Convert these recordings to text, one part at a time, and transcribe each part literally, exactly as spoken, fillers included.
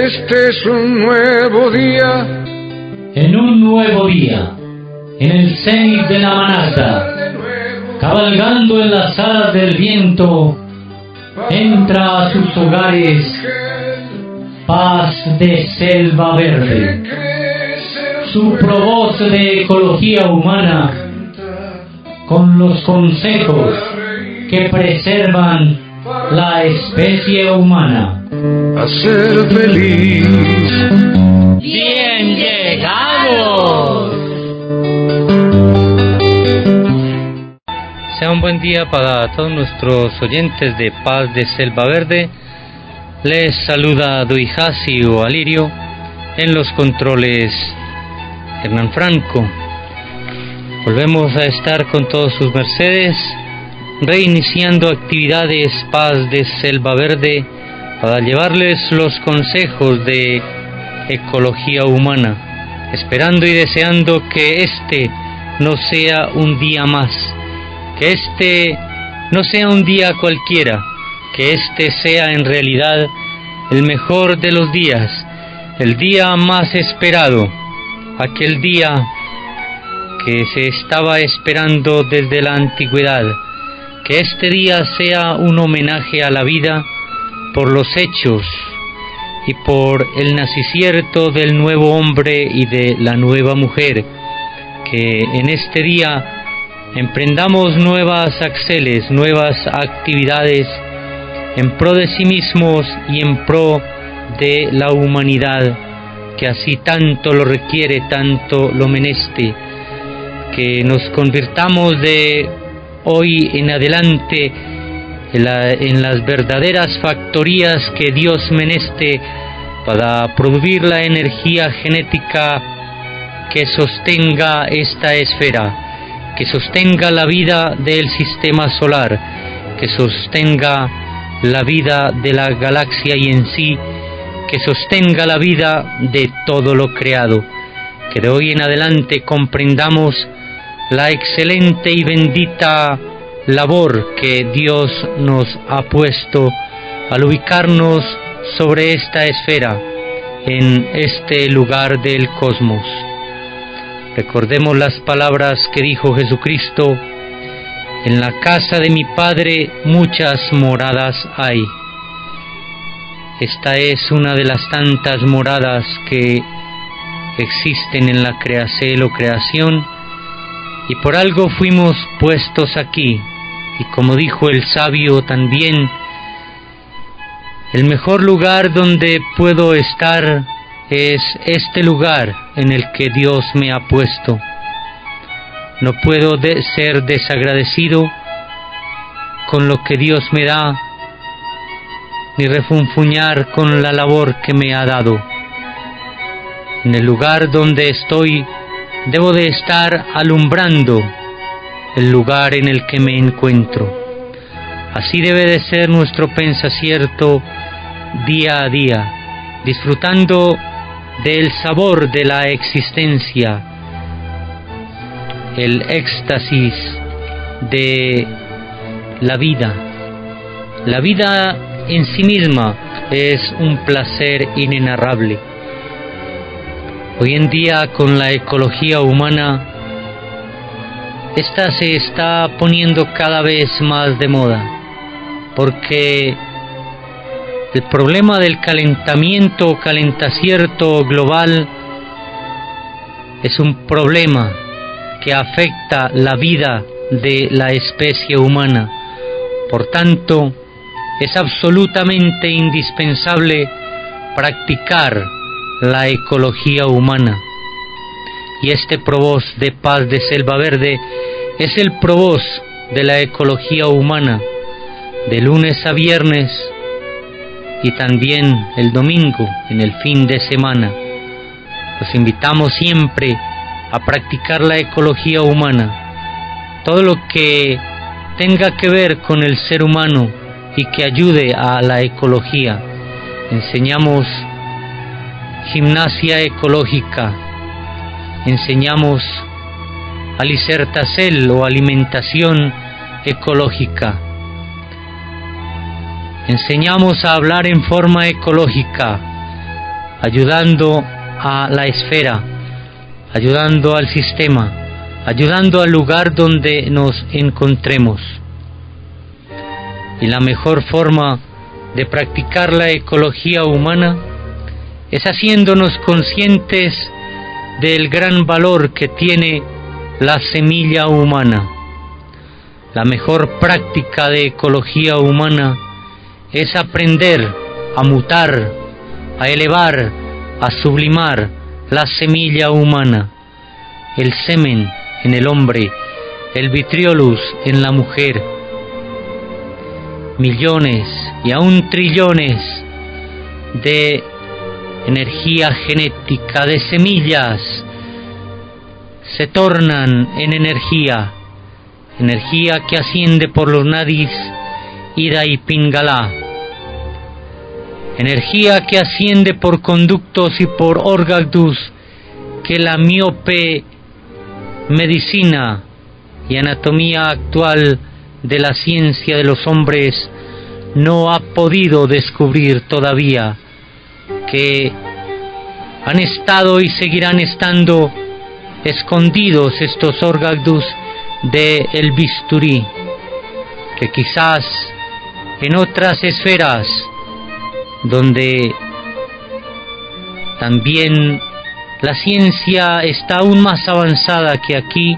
Este es un nuevo día. En un nuevo día, en el cenit de la manata, cabalgando en las alas del viento, entra a sus hogares paz de selva verde. Su provoz de ecología humana, con los consejos que preservan la especie humana. A ser feliz. ¡Bien llegados! Sea un buen día para todos nuestros oyentes de Paz de Selva Verde. Les saluda Duijasi o Alirio, en los controles Hernán Franco. Volvemos a estar con todos sus mercedes, reiniciando actividades Paz de Selva Verde para llevarles los consejos de ecología humana, esperando y deseando que este no sea un día más, que este no sea un día cualquiera, que este sea en realidad el mejor de los días, el día más esperado, aquel día que se estaba esperando desde la antigüedad, que este día sea un homenaje a la vida por los hechos y por el nacimiento del nuevo hombre y de la nueva mujer, que en este día emprendamos nuevas axeles, nuevas actividades en pro de sí mismos y en pro de la humanidad, que así tanto lo requiere, tanto lo meneste, que nos convirtamos de hoy en adelante en, la, en las verdaderas factorías que Dios meneste para producir la energía genética que sostenga esta esfera, que sostenga la vida del sistema solar, que sostenga la vida de la galaxia y en sí, que sostenga la vida de todo lo creado, que de hoy en adelante comprendamos la excelente y bendita labor que Dios nos ha puesto al ubicarnos sobre esta esfera, en este lugar del cosmos. Recordemos las palabras que dijo Jesucristo: en la casa de mi Padre muchas moradas hay. Esta es una de las tantas moradas que existen en la creación o creación, y por algo fuimos puestos aquí, y como dijo el sabio también, el mejor lugar donde puedo estar es este lugar en el que Dios me ha puesto. No puedo de ser desagradecido con lo que Dios me da, ni refunfuñar con la labor que me ha dado. En el lugar donde estoy, debo de estar alumbrando el lugar en el que me encuentro. Así debe de ser nuestro pensacierto día a día, disfrutando del sabor de la existencia, el éxtasis de la vida. La vida en sí misma es un placer inenarrable. Hoy en día, con la ecología humana, esta se está poniendo cada vez más de moda, porque el problema del calentamiento o calentacierto global es un problema que afecta la vida de la especie humana. Por tanto, es absolutamente indispensable practicar la ecología humana. Y este provoz de Paz de Selva Verde es el provoz de la ecología humana, de lunes a viernes y también el domingo en el fin de semana. Los invitamos siempre a practicar la ecología humana, todo lo que tenga que ver con el ser humano y que ayude a la ecología. Enseñamos gimnasia ecológica, enseñamos alicertacel o alimentación ecológica, enseñamos a hablar en forma ecológica, ayudando a la esfera, ayudando al sistema, ayudando al lugar donde nos encontremos. Y la mejor forma de practicar la ecología humana es haciéndonos conscientes del gran valor que tiene la semilla humana. La mejor práctica de ecología humana es aprender a mutar, a elevar, a sublimar la semilla humana, el semen en el hombre, el vitriolus en la mujer. Millones y aún trillones de energía genética, de semillas, se tornan en energía, energía que asciende por los nadis, ida y pingala, energía que asciende por conductos y por órganos que la miope medicina y anatomía actual de la ciencia de los hombres no ha podido descubrir todavía, que han estado y seguirán estando escondidos estos órganos de el bisturí, que quizás en otras esferas donde también la ciencia está aún más avanzada que aquí,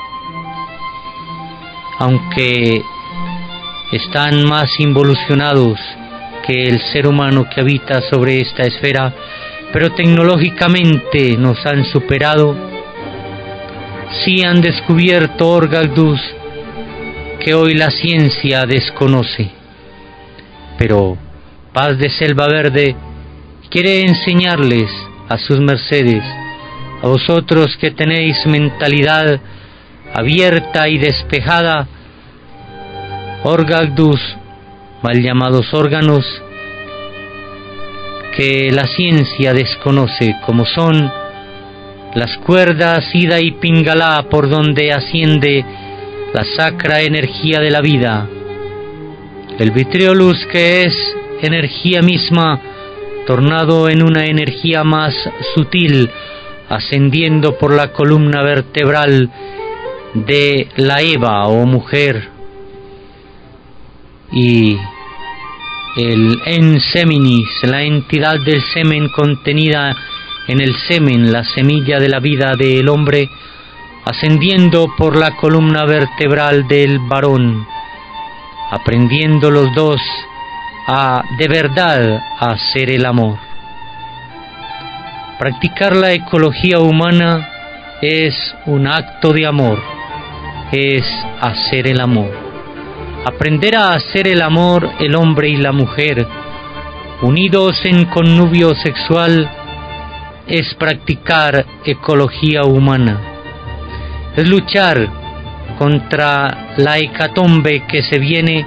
aunque están más involucionados que el ser humano que habita sobre esta esfera, pero tecnológicamente nos han superado, sí han descubierto órganos que hoy la ciencia desconoce. Pero Paz de Selva Verde quiere enseñarles a sus mercedes, a vosotros que tenéis mentalidad abierta y despejada, órganos, mal llamados órganos, que la ciencia desconoce, como son las cuerdas ida y pingala por donde asciende la sacra energía de la vida, el vitriolus, que es energía misma tornado en una energía más sutil, ascendiendo por la columna vertebral de la Eva o mujer, y el enseminis, la entidad del semen contenida en el semen, la semilla de la vida del hombre, ascendiendo por la columna vertebral del varón, aprendiendo los dos a de verdad a hacer el amor. Practicar la ecología humana es un acto de amor, es hacer el amor. Aprender a hacer el amor el hombre y la mujer, unidos en connubio sexual, es practicar ecología humana. Es luchar contra la hecatombe que se viene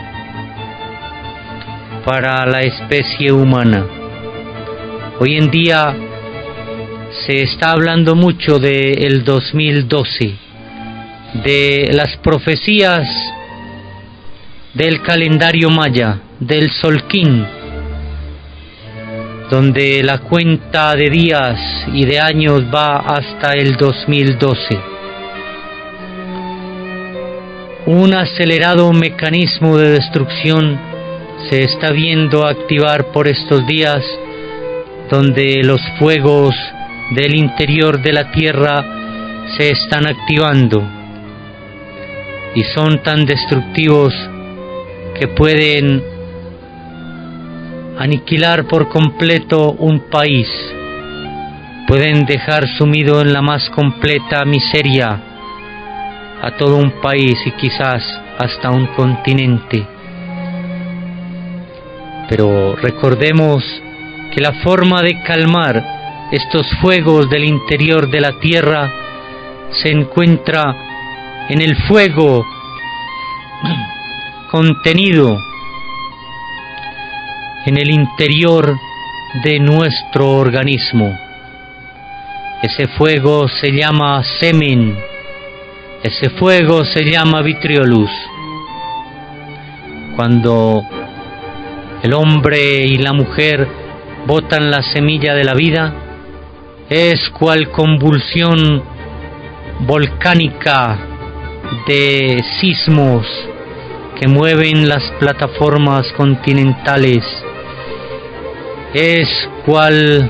para la especie humana. Hoy en día se está hablando mucho del dos mil doce, de las profecías del calendario maya, del Solquín, donde la cuenta de días y de años va hasta el dos mil doce. Un acelerado mecanismo de destrucción se está viendo activar por estos días, donde los fuegos del interior de la tierra se están activando y son tan destructivos que pueden aniquilar por completo un país, pueden dejar sumido en la más completa miseria a todo un país y quizás hasta un continente. Pero recordemos que la forma de calmar estos fuegos del interior de la tierra se encuentra en el fuego contenido en el interior de nuestro organismo. Ese fuego se llama semen, ese fuego se llama vitriolus. Cuando el hombre y la mujer botan la semilla de la vida, es cual convulsión volcánica de sismos que mueven las plataformas continentales, es cual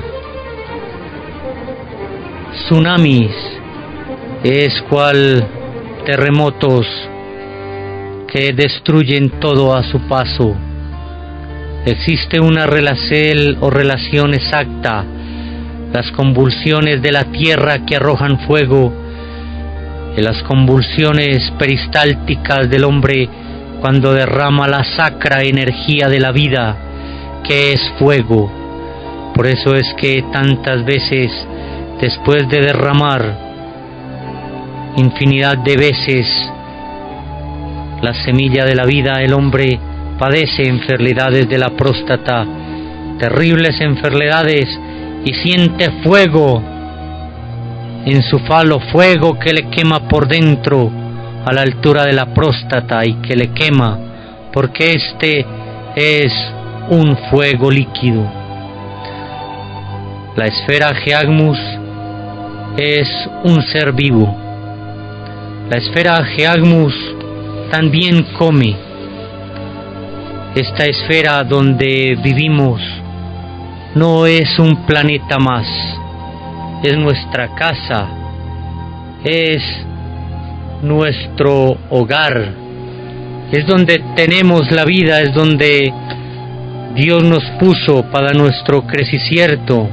tsunamis, es cual terremotos que destruyen todo a su paso. Existe una relación o relación exacta, las convulsiones de la tierra que arrojan fuego, y las convulsiones peristálticas del hombre cuando derrama la sacra energía de la vida, que es fuego. Por eso es que tantas veces, después de derramar infinidad de veces la semilla de la vida, el hombre padece enfermedades de la próstata, terribles enfermedades, y siente fuego en su falo, fuego que le quema por dentro a la altura de la próstata y que le quema, porque este es un fuego líquido. La esfera Geagmus es un ser vivo. La esfera Geagmus también come. Esta esfera donde vivimos no es un planeta más, es nuestra casa, es nuestro hogar, es donde tenemos la vida, es donde Dios nos puso para nuestro crecimiento.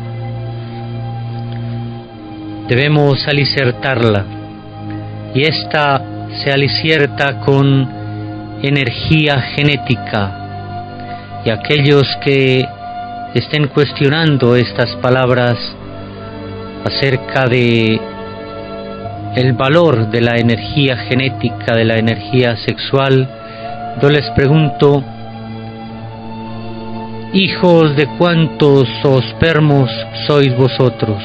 Debemos aliciertarla, y esta se alicierta con energía genética, y aquellos que estén cuestionando estas palabras acerca de el valor de la energía genética, de la energía sexual, yo les pregunto: hijos de cuántos ospermos sois vosotros?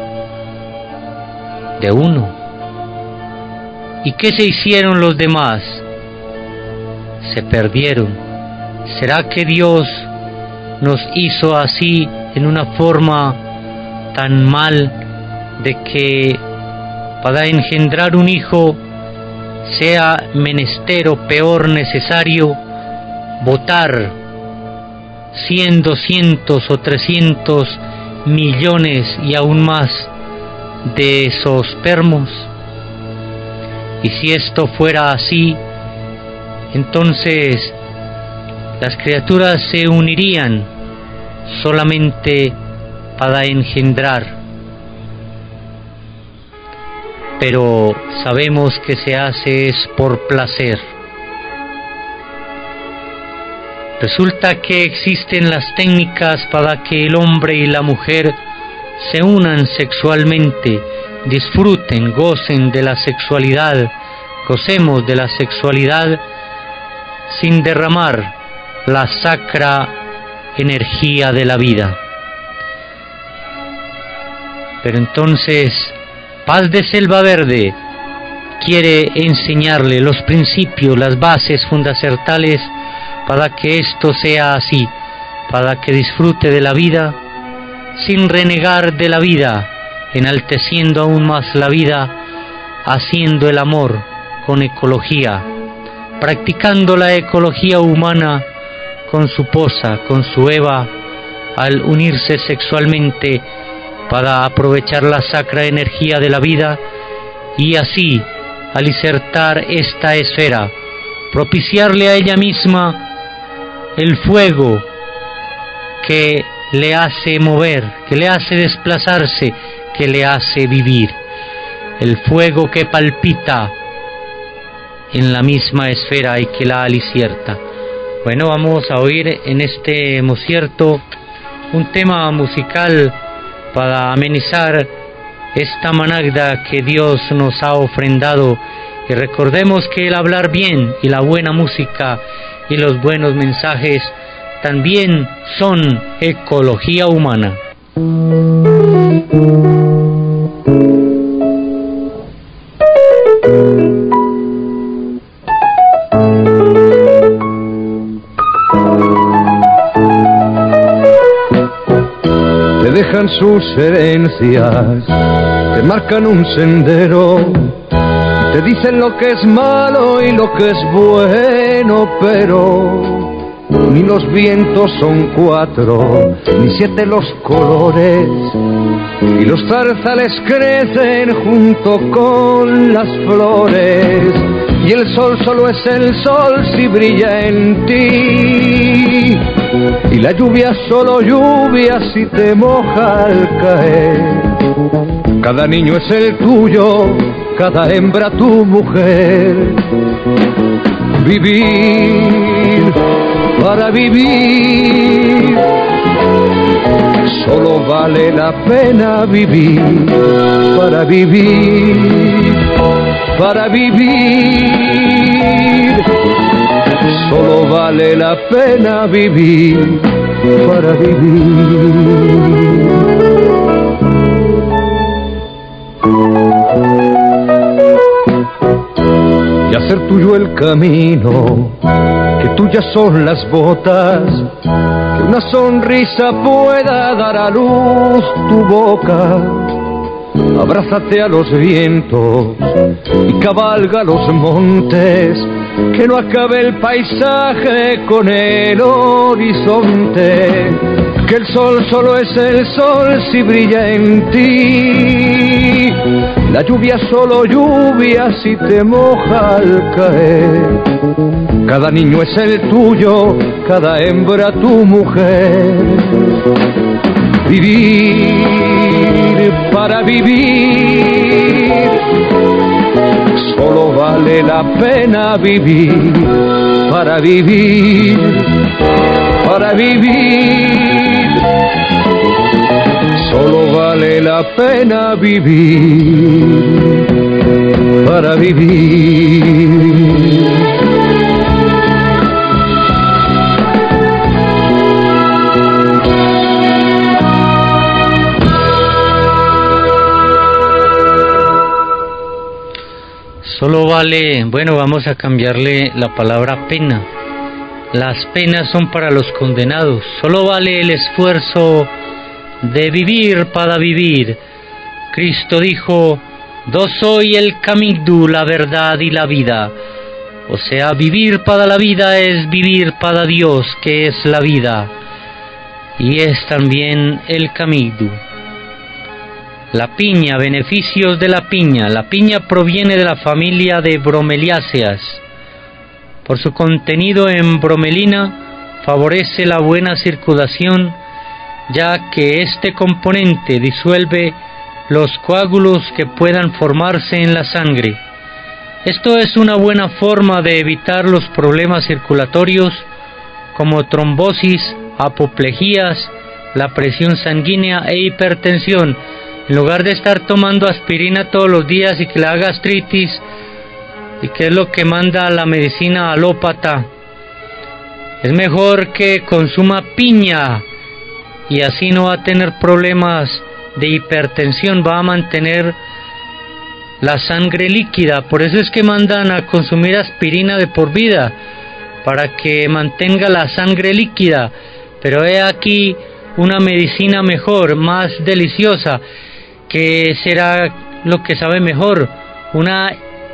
De uno. ¿Y qué se hicieron los demás? Se perdieron. ¿Será que Dios nos hizo así, en una forma tan mal, de que para engendrar un hijo sea menester o peor necesario botar cien, doscientos o trescientos millones y aún más de zoospermos? Y si esto fuera así, entonces las criaturas se unirían solamente para engendrar. Pero sabemos que se hace es por placer. Resulta que existen las técnicas para que el hombre y la mujer se unan sexualmente, disfruten, gocen de la sexualidad, gocemos de la sexualidad sin derramar la sacra energía de la vida. Pero entonces Paz de Selva Verde quiere enseñarle los principios, las bases fundamentales para que esto sea así, para que disfrute de la vida sin renegar de la vida, enalteciendo aún más la vida, haciendo el amor con ecología, practicando la ecología humana con su Posa, con su Eva, al unirse sexualmente para aprovechar la sacra energía de la vida y así alicertar esta esfera, propiciarle a ella misma el fuego que le hace mover, que le hace desplazarse, que le hace vivir, el fuego que palpita en la misma esfera y que la alicierta. Bueno, vamos a oír en este concierto un tema musical para amenizar esta managda que Dios nos ha ofrendado, y recordemos que el hablar bien y la buena música y los buenos mensajes también son ecología humana. dejan sus herencias, te marcan un sendero, te dicen lo que es malo y lo que es bueno, pero ni los vientos son cuatro, ni siete los colores, y los zarzales crecen junto con las flores, y el sol solo es el sol si brilla en ti, y la lluvia solo lluvia si te moja al caer. Cada niño es el tuyo, cada hembra tu mujer. Vivir para vivir, solo vale la pena vivir, para vivir, para vivir, solo vale la pena vivir, para vivir. Y hacer tuyo el camino, que tuyas son las botas, que una sonrisa pueda dar a luz tu boca. Abrázate a los vientos y cabalga los montes, que no acabe el paisaje con el horizonte, que el sol solo es el sol si brilla en ti, la lluvia solo lluvia si te moja al caer. Cada niño es el tuyo, cada hembra tu mujer. Vivir para vivir, solo vale la pena vivir, para vivir, para vivir, solo vale la pena vivir, para vivir. Solo vale, bueno, vamos a cambiarle la palabra pena. Las penas son para los condenados. Solo vale el esfuerzo de vivir para vivir. Cristo dijo: yo soy el camino, la verdad y la vida. O sea, vivir para la vida es vivir para Dios, que es la vida, y es también el camino. La piña, beneficios de la piña. La piña proviene de la familia de bromeliáceas. Por su contenido en bromelina, favorece la buena circulación, ya que este componente disuelve los coágulos que puedan formarse en la sangre. Esto es una buena forma de evitar los problemas circulatorios como trombosis, apoplejías, la presión sanguínea e hipertensión. En lugar de estar tomando aspirina todos los días y que le haga gastritis, y que es lo que manda la medicina alópata, es mejor que consuma piña, y así no va a tener problemas de hipertensión, va a mantener la sangre líquida. Por eso es que mandan a consumir aspirina de por vida, para que mantenga la sangre líquida. Pero he aquí una medicina mejor, más deliciosa, que será lo que sabe mejor, una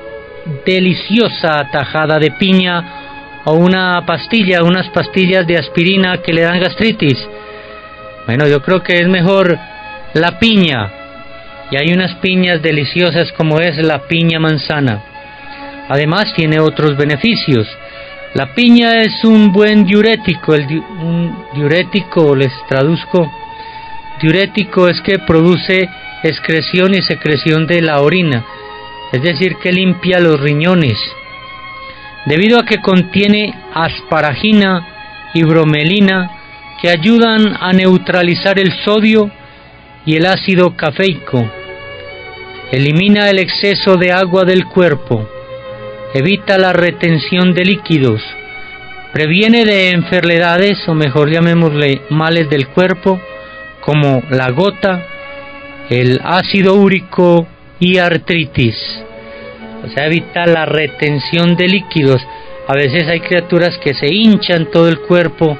deliciosa tajada de piña o una pastilla, unas pastillas de aspirina que le dan gastritis. Bueno, yo creo que es mejor la piña, y hay unas piñas deliciosas como es la piña manzana. Además tiene otros beneficios. La piña es un buen diurético. El di- un diurético, les traduzco, diurético es que produce excreción y secreción de la orina, es decir, que limpia los riñones. Debido a que contiene asparagina y bromelina, que ayudan a neutralizar el sodio y el ácido cafeico. Elimina el exceso de agua del cuerpo, evita la retención de líquidos, previene de enfermedades, o mejor llamémosle males del cuerpo, como la gota, el ácido úrico y artritis. O sea, evita la retención de líquidos. A veces hay criaturas que se hinchan todo el cuerpo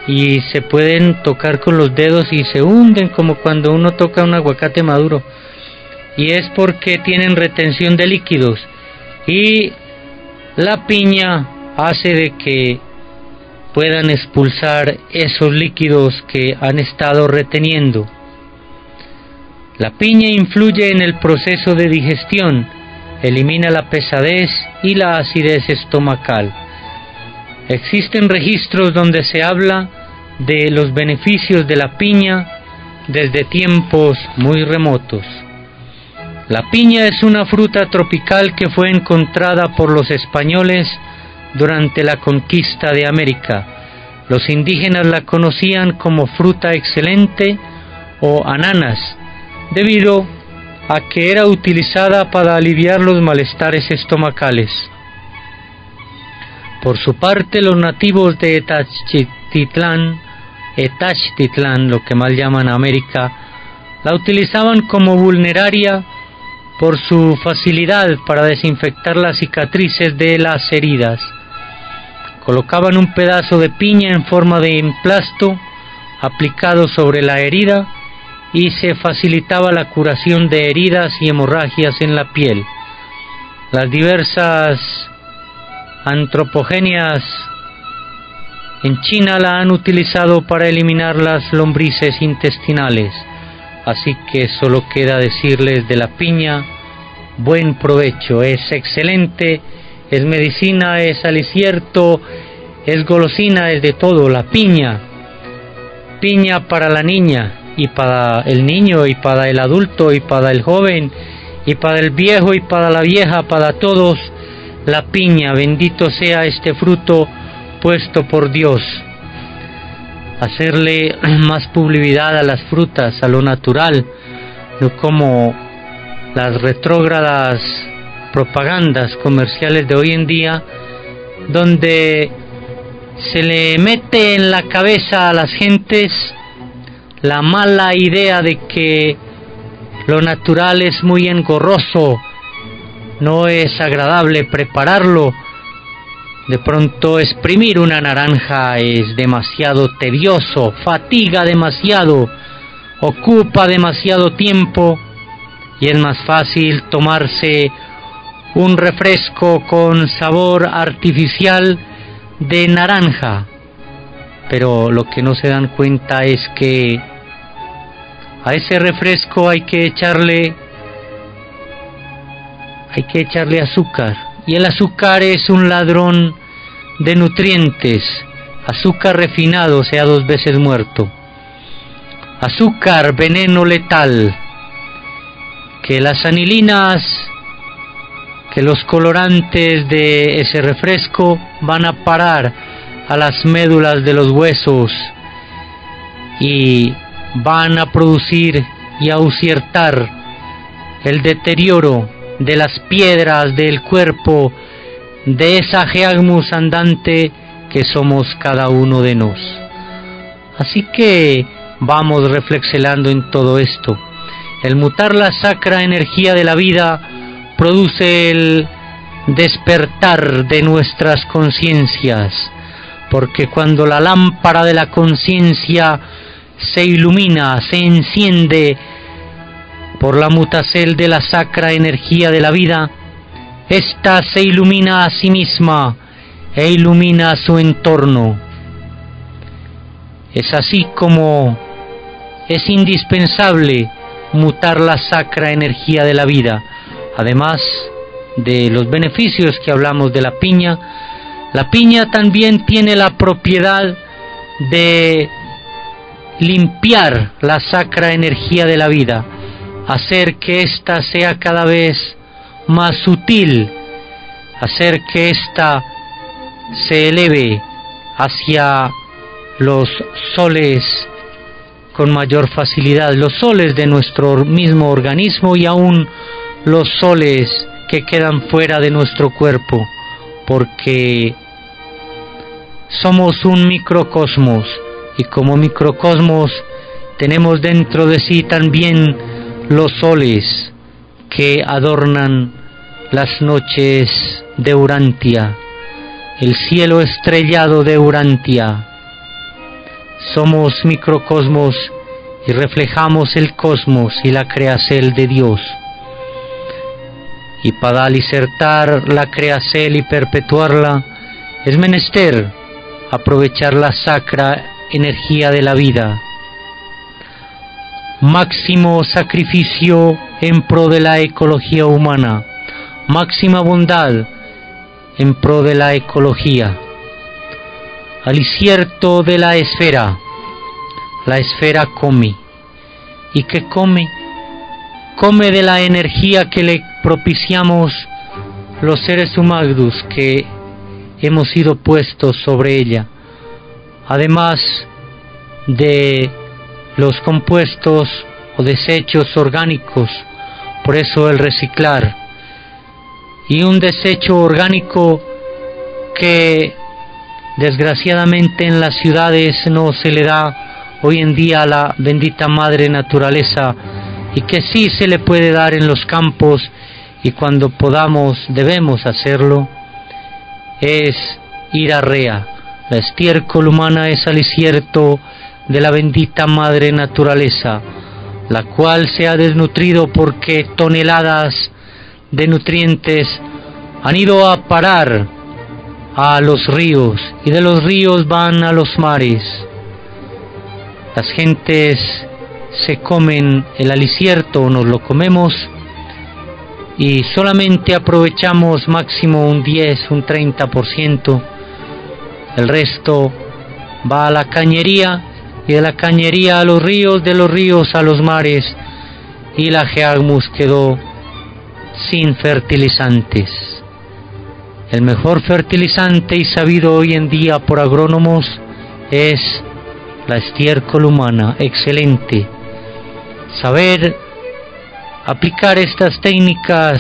y se pueden tocar con los dedos y se hunden como cuando uno toca un aguacate maduro, y es porque tienen retención de líquidos, y la piña hace de que puedan expulsar esos líquidos que han estado reteniendo. La piña influye en el proceso de digestión, elimina la pesadez y la acidez estomacal. Existen registros donde se habla de los beneficios de la piña desde tiempos muy remotos. La piña es una fruta tropical que fue encontrada por los españoles durante la conquista de América. Los indígenas la conocían como fruta excelente o ananas, debido a que era utilizada para aliviar los malestares estomacales. Por su parte, los nativos de Tenochtitlán, Tenochtitlán, lo que mal llaman América, la utilizaban como vulneraria por su facilidad para desinfectar las cicatrices de las heridas. Colocaban un pedazo de piña en forma de emplasto aplicado sobre la herida y se facilitaba la curación de heridas y hemorragias en la piel. Las diversas antropogenias en China la han utilizado para eliminar las lombrices intestinales. Así que solo queda decirles de la piña: buen provecho, es excelente, es medicina, es alicierto, es golosina, es de todo. La piña, piña para la niña y para el niño y para el adulto y para el joven y para el viejo y para la vieja, para todos. La piña, bendito sea este fruto puesto por Dios. Hacerle más publicidad a las frutas, a lo natural, no como las retrógradas propagandas comerciales de hoy en día, donde se le mete en la cabeza a las gentes la mala idea de que lo natural es muy engorroso, no es agradable prepararlo. De pronto exprimir una naranja es demasiado tedioso, fatiga demasiado, ocupa demasiado tiempo, y es más fácil tomarse un refresco con sabor artificial de naranja. Pero lo que no se dan cuenta es que a ese refresco hay que echarle hay que echarle azúcar, y el azúcar es un ladrón de nutrientes. Azúcar refinado, sea dos veces muerto. Azúcar, veneno letal. Que las anilinas, que los colorantes de ese refresco van a parar a las médulas de los huesos y van a producir y a usiertar el deterioro de las piedras del cuerpo, de esa geagmus andante que somos cada uno de nos. Así que vamos reflexionando en todo esto. El mutar la sacra energía de la vida produce el despertar de nuestras conciencias, porque cuando la lámpara de la conciencia se ilumina, se enciende por la mutacel de la sacra energía de la vida, ésta se ilumina a sí misma e ilumina a su entorno. Es así como es indispensable mutar la sacra energía de la vida. Además de los beneficios que hablamos de la piña, la piña también tiene la propiedad de limpiar la sacra energía de la vida, hacer que ésta sea cada vez más sutil, hacer que ésta se eleve hacia los soles con mayor facilidad, los soles de nuestro mismo organismo y aún los soles que quedan fuera de nuestro cuerpo, porque somos un microcosmos, y como microcosmos tenemos dentro de sí también los soles que adornan las noches de Urantia, el cielo estrellado de Urantia. Somos microcosmos y reflejamos el cosmos y la creacel de Dios. Y para alicertar la creacel y perpetuarla, es menester aprovechar la sacra energía de la vida. Máximo sacrificio en pro de la ecología humana, máxima bondad en pro de la ecología. Alicierto de la esfera, la esfera come. ¿Y qué come? Come de la energía que le propiciamos los seres humanos que hemos sido puestos sobre ella, además de los compuestos o desechos orgánicos, por eso el reciclar. Y un desecho orgánico que desgraciadamente en las ciudades no se le da hoy en día a la bendita madre naturaleza, y que sí se le puede dar en los campos, y cuando podamos debemos hacerlo, es ir a rea. La estiércol humana es alicierto de la bendita madre naturaleza, la cual se ha desnutrido porque toneladas de nutrientes han ido a parar a los ríos, y de los ríos van a los mares. Las gentes se comen el alicierto, nos lo comemos, y solamente aprovechamos máximo un diez, un treinta por ciento. El resto va a la cañería, y de la cañería a los ríos, de los ríos a los mares, y la Geagmus quedó sin fertilizantes. El mejor fertilizante y sabido hoy en día por agrónomos es la estiércol humana. Excelente. Saber aplicar estas técnicas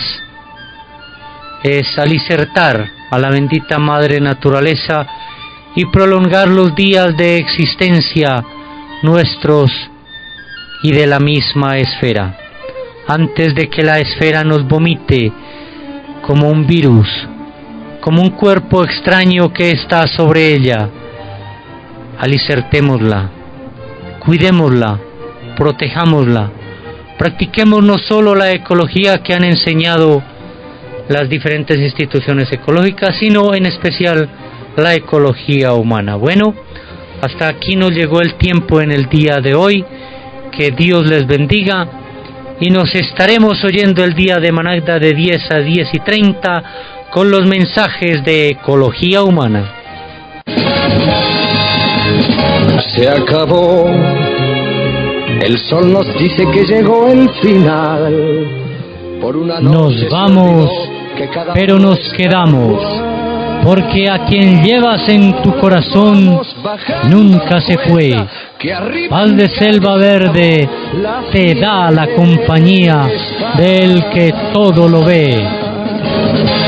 es alicertar a la bendita madre naturaleza y prolongar los días de existencia nuestros y de la misma esfera, antes de que la esfera nos vomite como un virus, como un cuerpo extraño que está sobre ella. Alicertémosla, cuidémosla, protejámosla, practiquemos no solo la ecología que han enseñado las diferentes instituciones ecológicas, sino en especial la ecología humana. Bueno, hasta aquí nos llegó el tiempo en el día de hoy. Que Dios les bendiga, y nos estaremos oyendo el día de Managda de diez a diez y treinta con los mensajes de ecología humana. Se acabó, el sol nos dice que llegó el final. Por una noche Nos vamos, pero nos quedamos, porque a quien llevas en tu corazón nunca se fue. Paz de Selva Verde te da la compañía del que todo lo ve.